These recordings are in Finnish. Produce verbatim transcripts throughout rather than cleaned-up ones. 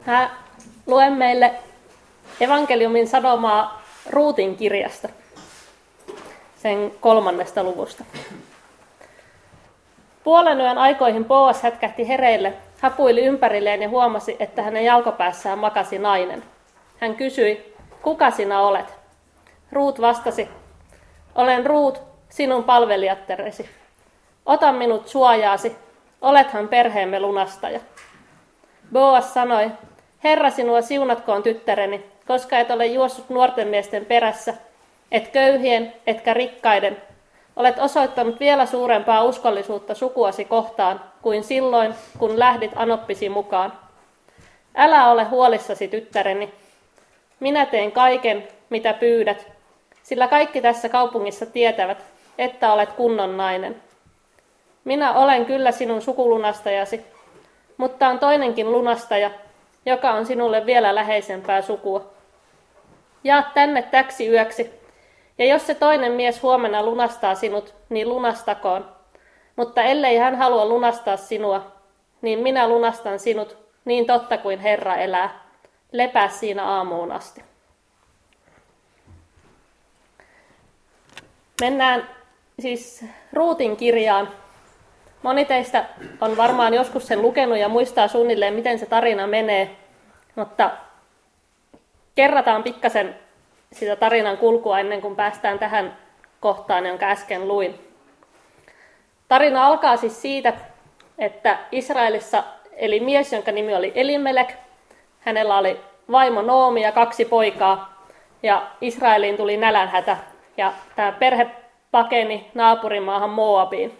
Mä luen meille evankeliumin sanomaa Ruutin kirjasta, sen kolmannesta luvusta. Puolen yön aikoihin Boas hätkähti hereille, hapuili ympärilleen ja huomasi, että hänen jalkopäässään makasi nainen. Hän kysyi, kuka sinä olet? Ruut vastasi, olen Ruut, sinun palvelijatteresi. Ota minut suojaasi, olethan perheemme lunastaja. Boas sanoi, Herra sinua siunatkoon tyttäreni, koska et ole juossut nuorten miesten perässä, et köyhien, etkä rikkaiden. Olet osoittanut vielä suurempaa uskollisuutta sukuasi kohtaan kuin silloin, kun lähdit anoppisi mukaan. Älä ole huolissasi, tyttäreni. Minä teen kaiken, mitä pyydät, sillä kaikki tässä kaupungissa tietävät, että olet kunnon nainen. Minä olen kyllä sinun sukulunastajasi, mutta on toinenkin lunastaja, joka on sinulle vielä läheisempää sukua. Jaa tänne täksi yöksi, ja jos se toinen mies huomenna lunastaa sinut, niin lunastakoon. Mutta ellei hän halua lunastaa sinua, niin minä lunastan sinut niin totta kuin Herra elää. Lepää siinä aamuun asti. Mennään siis Ruutin kirjaan. Moni teistä on varmaan joskus sen lukenut ja muistaa suunnilleen, miten se tarina menee, mutta kerrataan pikkasen sitä tarinan kulkua ennen kuin päästään tähän kohtaan, jonka äsken luin. Tarina alkaa siis siitä, että Israelissa eli mies, jonka nimi oli Elimelek. Hänellä oli vaimo Noomi ja kaksi poikaa, ja Israeliin tuli nälänhätä, ja tämä perhe pakeni naapurimaahan Moabiin.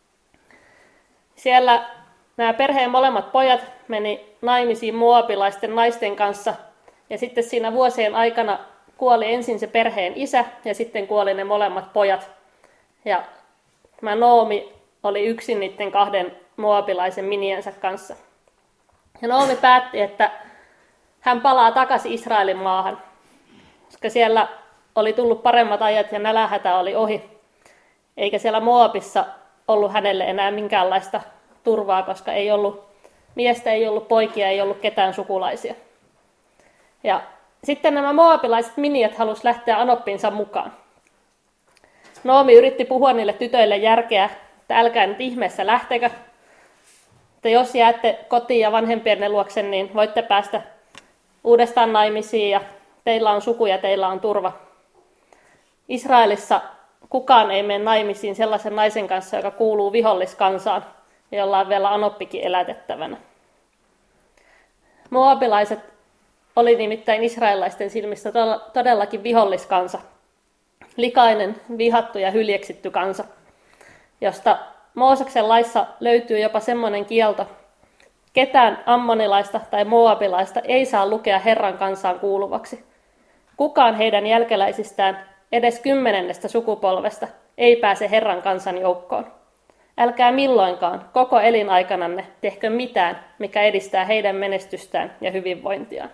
Siellä nämä perheen molemmat pojat meni naimisiin moabilaisten naisten kanssa, ja sitten siinä vuosien aikana kuoli ensin se perheen isä, ja sitten kuoli ne molemmat pojat. Ja tämä Noomi oli yksin niiden kahden moabilaisen miniensä kanssa. Ja Noomi päätti, että hän palaa takaisin Israelin maahan, koska siellä oli tullut paremmat ajat ja nälänhätä oli ohi. Eikä siellä Moabissa ollut hänelle enää minkäänlaista turvaa, koska ei ollut miestä, ei ollut poikia, ei ollut ketään sukulaisia. Ja sitten nämä moabilaiset miniät halusivat lähteä anoppinsa mukaan. Noomi yritti puhua niille tytöille järkeä, että älkää nyt ihmeessä lähtekö. Että jos jäätte kotiin ja vanhempienne luokse, niin voitte päästä uudestaan naimisiin ja teillä on suku ja teillä on turva. Israelissa kukaan ei mene naimisiin sellaisen naisen kanssa, joka kuuluu viholliskansaan ja jolla on vielä anoppikin elätettävänä. Moabilaiset oli nimittäin israelilaisten silmissä todellakin viholliskansa, likainen, vihattu ja hyljeksitty kansa, josta Mooseksen laissa löytyy jopa semmoinen kielto, ketään ammonilaista tai moabilaista ei saa lukea Herran kansaan kuuluvaksi. Kukaan heidän jälkeläisistään, edes kymmenennestä sukupolvesta, ei pääse Herran kansan joukkoon. Älkää milloinkaan koko elinaikananne tehkö mitään, mikä edistää heidän menestystään ja hyvinvointiaan.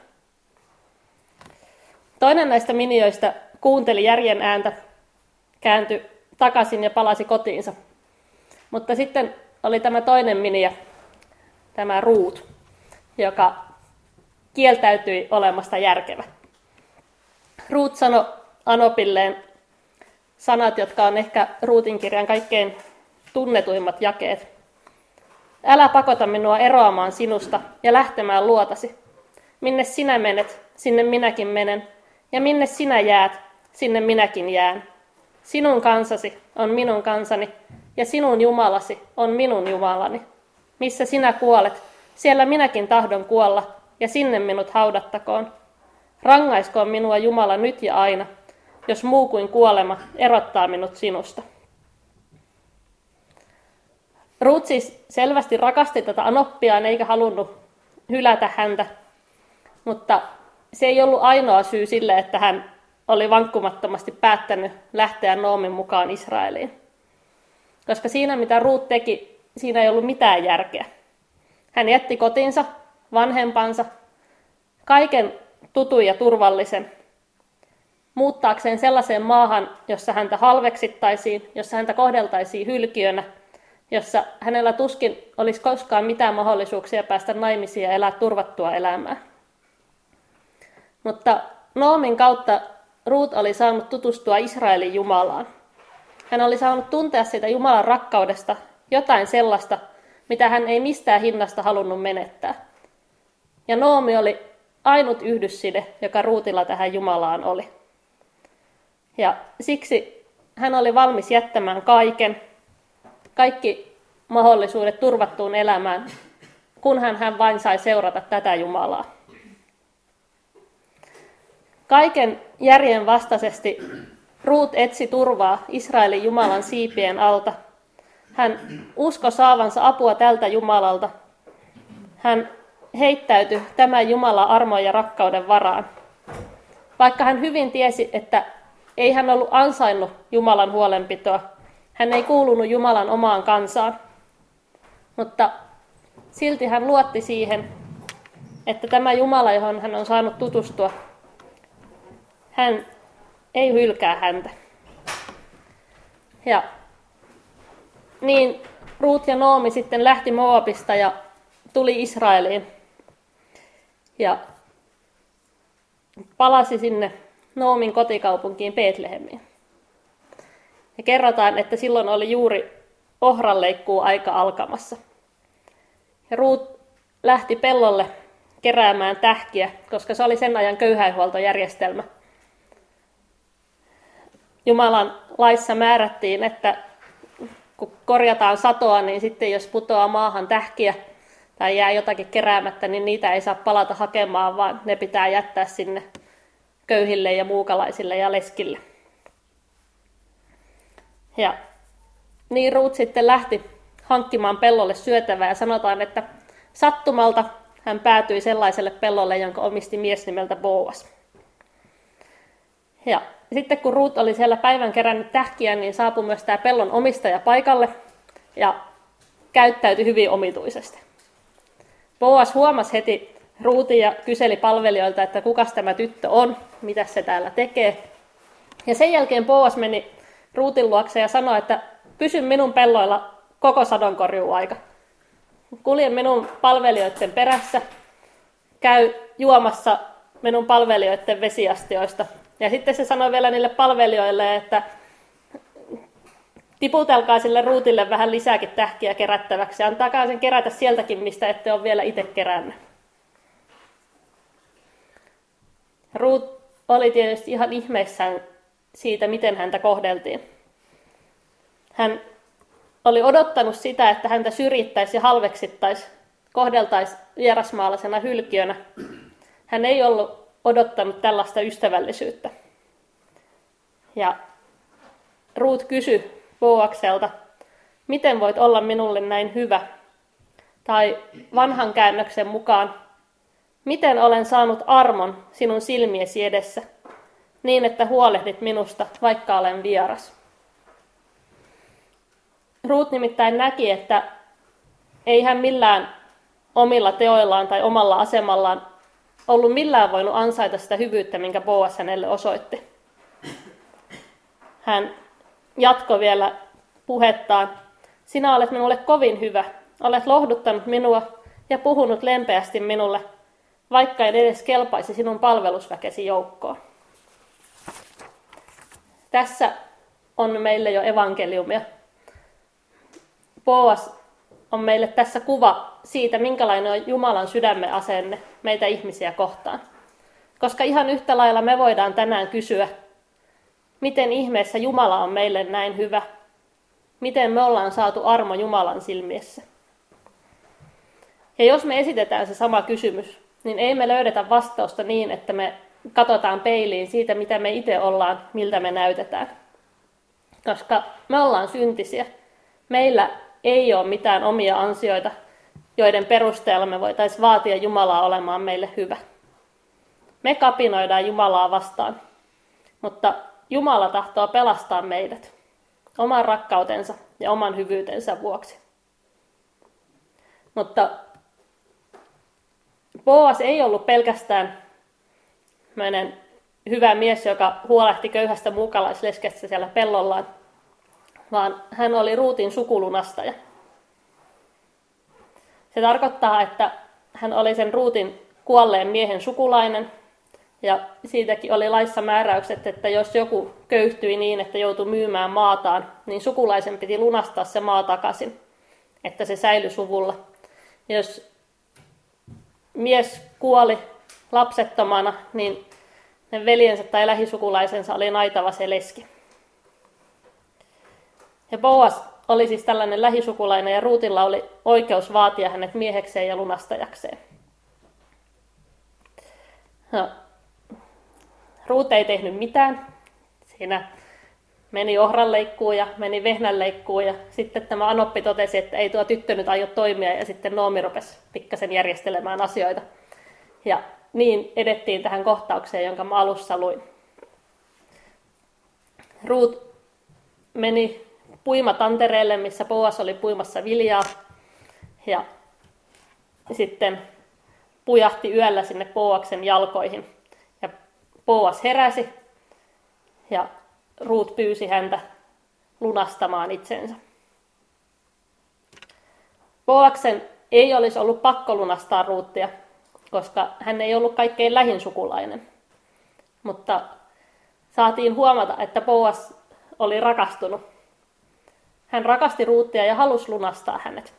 Toinen näistä minioista kuunteli järjen ääntä, kääntyi takaisin ja palasi kotiinsa. Mutta sitten oli tämä toinen miniä, tämä Ruut, joka kieltäytyi olemasta järkevä. Ruut sanoi Anopilleen sanat, jotka on ehkä Ruutin kirjan kaikkein tunnetuimmat jakeet. Älä pakota minua eroamaan sinusta ja lähtemään luotasi. Minne sinä menet, sinne minäkin menen, ja minne sinä jäät, sinne minäkin jään. Sinun kansasi on minun kansani, ja sinun Jumalasi on minun Jumalani. Missä sinä kuolet, siellä minäkin tahdon kuolla, ja sinne minut haudattakoon. Rangaiskoon minua Jumala nyt ja aina, jos muu kuin kuolema erottaa minut sinusta. Ruut siis selvästi rakasti tätä Anoppiaan eikä halunnut hylätä häntä, mutta se ei ollut ainoa syy sille, että hän oli vankkumattomasti päättänyt lähteä Noomin mukaan Israeliin. Koska siinä, mitä Ruut teki, siinä ei ollut mitään järkeä. Hän jätti kotinsa, vanhempansa, kaiken tutun ja turvallisen, muuttaakseen sellaiseen maahan, jossa häntä halveksittaisiin, jossa häntä kohdeltaisiin hylkiönä, jossa hänellä tuskin olisi koskaan mitään mahdollisuuksia päästä naimisiin ja elää turvattua elämää. Mutta Noomin kautta Ruut oli saanut tutustua Israelin Jumalaan. Hän oli saanut tuntea siitä Jumalan rakkaudesta jotain sellaista, mitä hän ei mistään hinnasta halunnut menettää. Ja Noomi oli ainut yhdysside, joka Ruutilla tähän Jumalaan oli. Ja siksi hän oli valmis jättämään kaiken, kaikki mahdollisuudet turvattuun elämään, kunhan hän vain sai seurata tätä Jumalaa. Kaiken järjen vastaisesti Ruut etsi turvaa Israelin Jumalan siipien alta. Hän uskoi saavansa apua tältä Jumalalta. Hän heittäytyi tämän Jumalan armon ja rakkauden varaan. Vaikka hän hyvin tiesi, että ei hän ollut ansainnut Jumalan huolenpitoa. Hän ei kuulunut Jumalan omaan kansaan. Mutta silti hän luotti siihen, että tämä Jumala, johon hän on saanut tutustua, hän ei hylkää häntä. Ja niin Ruut ja Noomi sitten lähti Moabista ja tuli Israeliin. Ja palasi sinne Noomin kotikaupunkiin Betlehemiin. Ja kerrotaan, että silloin oli juuri ohranleikkuu aika alkamassa. Ja Ruut lähti pellolle keräämään tähkiä, koska se oli sen ajan köyhäinhuoltojärjestelmä. Jumalan laissa määrättiin, että kun korjataan satoa, niin sitten jos putoaa maahan tähkiä tai jää jotakin keräämättä, niin niitä ei saa palata hakemaan, vaan ne pitää jättää sinne köyhille ja muukalaisille ja leskille. Ja niin Ruut sitten lähti hankkimaan pellolle syötävää ja sanotaan, että sattumalta hän päätyi sellaiselle pellolle, jonka omisti mies nimeltä Boas. Ja sitten kun Ruut oli siellä päivän kerännyt tähkiä, niin saapui myös tämä pellon omistaja paikalle ja käyttäytyi hyvin omituisesti. Boas huomasi heti Ruutin ja kyseli palvelijoilta, että kukas tämä tyttö on, mitä se täällä tekee. Ja sen jälkeen Boas meni Ruutin luokse ja sanoi, että pysy minun pelloilla koko sadonkorjuuaika. Kulje minun palvelijoiden perässä, käy juomassa minun palvelijoiden vesiastioista. Ja sitten se sanoi vielä niille palvelijoille, että tiputelkaa sille Ruutille vähän lisääkin tähkiä kerättäväksi ja antakaa sen kerätä sieltäkin, mistä ette ole vielä itse kerännyt. Ruut oli tietysti ihan ihmeissään siitä, miten häntä kohdeltiin. Hän oli odottanut sitä, että häntä syrjittäisiin ja halveksittaisiin, kohdeltaisiin vierasmaalaisena hylkiönä. Hän ei ollut odottanut tällaista ystävällisyyttä. Ja Ruut kysyi Boakselta, miten voit olla minulle näin hyvä? Tai vanhan käännöksen mukaan, miten olen saanut armon sinun silmiesi edessä, niin että huolehdit minusta, vaikka olen vieras. Ruut nimittäin näki, että ei hän millään omilla teoillaan tai omalla asemallaan ollut millään voinut ansaita sitä hyvyyttä, minkä Boas hänelle osoitti. Hän jatkoi vielä puhettaan. Sinä olet minulle kovin hyvä. Olet lohduttanut minua ja puhunut lempeästi minulle, vaikka en edes kelpaisi sinun palvelusväkesi joukkoon. Tässä on meille jo evankeliumia. Boas on meille tässä kuva siitä, minkälainen on Jumalan sydämen asenne meitä ihmisiä kohtaan. Koska ihan yhtä lailla me voidaan tänään kysyä, miten ihmeessä Jumala on meille näin hyvä. Miten me ollaan saatu armo Jumalan silmiessä. Ja jos me esitetään se sama kysymys, niin ei me löydetä vastausta niin, että me katsotaan peiliin siitä, mitä me itse ollaan, miltä me näytetään. Koska me ollaan syntisiä. Meillä ei ole mitään omia ansioita, joiden perusteella me voitaisiin vaatia Jumalaa olemaan meille hyvä. Me kapinoidaan Jumalaa vastaan, mutta Jumala tahtoo pelastaa meidät oman rakkautensa ja oman hyvyytensä vuoksi. Mutta Boas ei ollut pelkästään hyvä mies, joka huolehti köyhästä muukalaisleskestä siellä pellollaan, vaan hän oli Ruutin sukulunastaja. Se tarkoittaa, että hän oli sen Ruutin kuolleen miehen sukulainen, Ja siitäkin oli laissa määräykset, että jos joku köyhtyi niin, että joutui myymään maataan, niin sukulaisen piti lunastaa se maa takaisin, että se säilyi suvulla. Ja jos mies kuoli lapsettomana, niin ne veljensä tai lähisukulaisensa oli naitava se leski. Ja Boas oli siis tällainen lähisukulainen ja Ruutilla oli oikeus vaatia hänet miehekseen ja lunastajakseen. No, Ruut ei tehnyt mitään. Siinä meni ohranleikkuun ja meni vehnänleikkuun ja sitten tämä Anoppi totesi, että ei tuo tyttö nyt aio toimia ja sitten Noomi rupesi pikkasen järjestelemään asioita. Ja niin edettiin tähän kohtaukseen, jonka mä alussa luin. Ruut meni puimatantereelle, missä Boas oli puimassa viljaa ja sitten pujahti yöllä sinne Boaksen jalkoihin. Ja Boas heräsi ja Ruut pyysi häntä lunastamaan itsensä. Boaksen ei olisi ollut pakko lunastaa Ruuttia, koska hän ei ollut kaikkein lähin sukulainen. Mutta saatiin huomata, että Boas oli rakastunut. Hän rakasti Ruuttia ja halusi lunastaa hänet.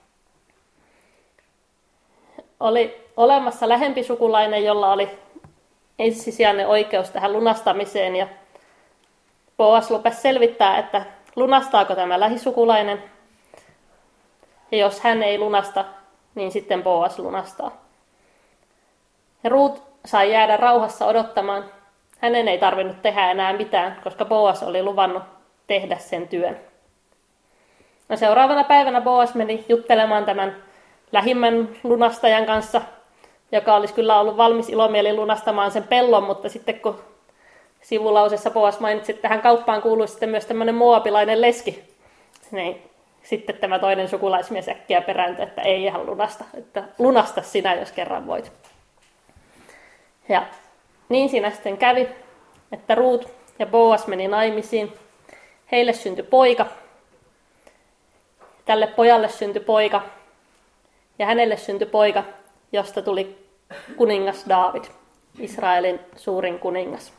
Oli olemassa lähempi sukulainen, jolla oli ensisijainen oikeus tähän lunastamiseen. Ja Boas lupasi selvittää, että lunastaako tämä lähisukulainen. Ja jos hän ei lunasta, niin sitten Boas lunastaa. Ja Ruut sai jäädä rauhassa odottamaan. Hänen ei tarvinnut tehdä enää mitään, koska Boas oli luvannut tehdä sen työn. No seuraavana päivänä Boas meni juttelemaan tämän lähimmän lunastajan kanssa, joka olisi kyllä ollut valmis ilomielin lunastamaan sen pellon, mutta sitten kun sivulausessa Boas mainitsi, että tähän kauppaan kuului sitten myös tämmöinen moabilainen leski, niin sitten tämä toinen sukulaismies äkkiä perääntyi, että ei ihan lunasta, että lunasta sinä, jos kerran voit. Ja niin siinä sitten kävi, että Ruut ja Boas meni naimisiin. Heille syntyi poika. Tälle pojalle syntyi poika. Ja hänelle syntyi poika, josta tuli kuningas Daavid, Israelin suurin kuningas.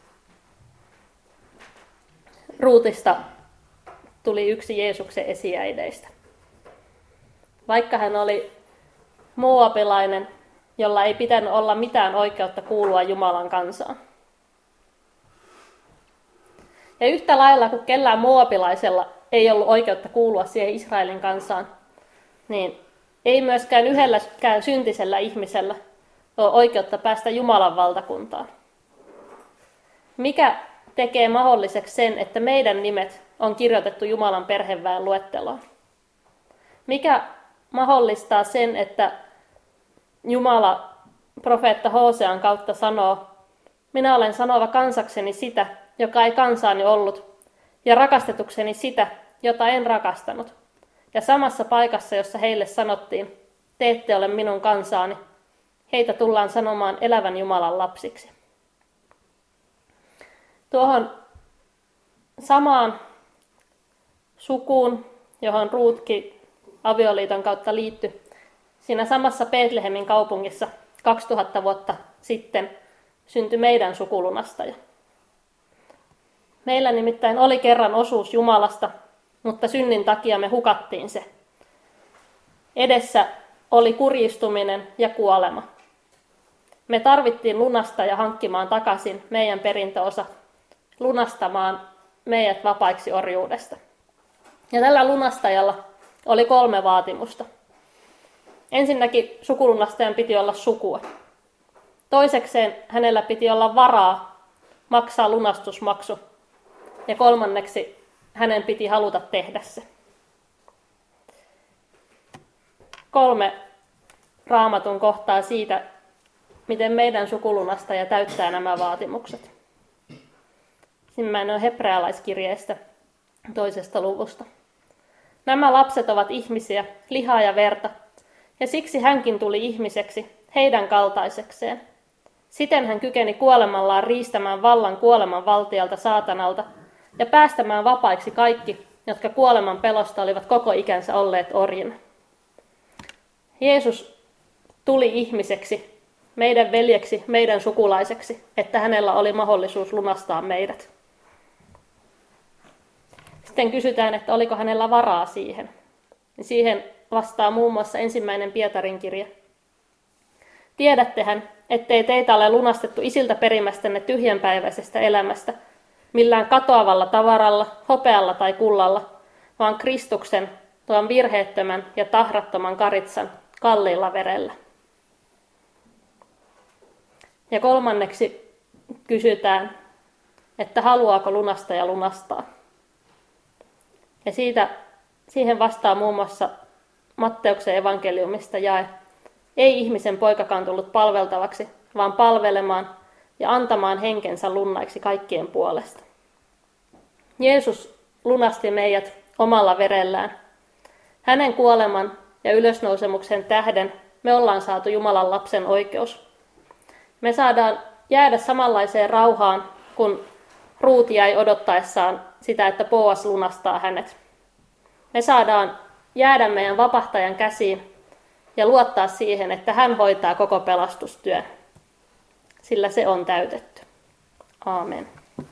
Ruutista tuli yksi Jeesuksen esiäideistä. Vaikka hän oli moabilainen, jolla ei pitänyt olla mitään oikeutta kuulua Jumalan kansaan. Ja yhtä lailla kuin kellään moabilaisella ei ollut oikeutta kuulua siihen Israelin kansaan, niin ei myöskään yhdelläkään syntisellä ihmisellä ole oikeutta päästä Jumalan valtakuntaan. Mikä tekee mahdolliseksi sen, että meidän nimet on kirjoitettu Jumalan perheväen luetteloon? Mikä mahdollistaa sen, että Jumala profeetta Hosean kautta sanoo, minä olen sanova kansakseni sitä, joka ei kansaani ollut, ja rakastetukseni sitä, jota en rakastanut. Ja samassa paikassa, jossa heille sanottiin, te ette ole minun kansaani, heitä tullaan sanomaan elävän Jumalan lapsiksi. Tuohon samaan sukuun, johon Ruutkin avioliiton kautta liittyi, siinä samassa Betlehemin kaupungissa kaksituhatta vuotta sitten syntyi meidän sukulunastaja. Meillä nimittäin oli kerran osuus Jumalasta, mutta synnin takia me hukattiin se. Edessä oli kurjistuminen ja kuolema. Me tarvittiin lunastaja hankkimaan takaisin meidän perintöosa, lunastamaan meidät vapaiksi orjuudesta. Ja tällä lunastajalla oli kolme vaatimusta. Ensinnäkin sukulunastajan piti olla sukua. Toisekseen hänellä piti olla varaa maksaa lunastusmaksu. Ja kolmanneksi hänen piti haluta tehdä se. Kolme Raamatun kohtaa siitä, miten meidän sukulunastaja täyttää nämä vaatimukset. Ensimmäinen on hebrealaiskirjeestä toisesta luvusta. Nämä lapset ovat ihmisiä, lihaa ja verta, ja siksi hänkin tuli ihmiseksi, heidän kaltaisekseen. Siten hän kykeni kuolemallaan riistämään vallan kuoleman valtialta saatanalta ja päästämään vapaiksi kaikki, jotka kuoleman pelosta olivat koko ikänsä olleet orjina. Jeesus tuli ihmiseksi, meidän veljeksi, meidän sukulaiseksi, että hänellä oli mahdollisuus lunastaa meidät. Sitten kysytään, että oliko hänellä varaa siihen. Siihen vastaa muun muassa ensimmäinen Pietarin kirja. Tiedättehän, ettei teitä ole lunastettu isiltä perimästänne tyhjänpäiväisestä elämästä, millään katoavalla tavaralla, hopealla tai kullalla, vaan Kristuksen, tuon virheettömän ja tahrattoman karitsan, kalliilla verellä. Ja kolmanneksi kysytään, että haluaako lunastaja lunastaa. Ja siitä, siihen vastaa muun muassa Matteuksen evankeliumista jae. Ei ihmisen poikakaan tullut palveltavaksi, vaan palvelemaan ja antamaan henkensä lunnaiksi kaikkien puolesta. Jeesus lunasti meidät omalla verellään. Hänen kuoleman ja ylösnousemuksen tähden me ollaan saatu Jumalan lapsen oikeus. Me saadaan jäädä samanlaiseen rauhaan, kun Ruut jäi odottaessaan sitä, että Boas lunastaa hänet. Me saadaan jäädä meidän vapahtajan käsiin ja luottaa siihen, että hän hoitaa koko pelastustyön, sillä se on täytetty. Aamen.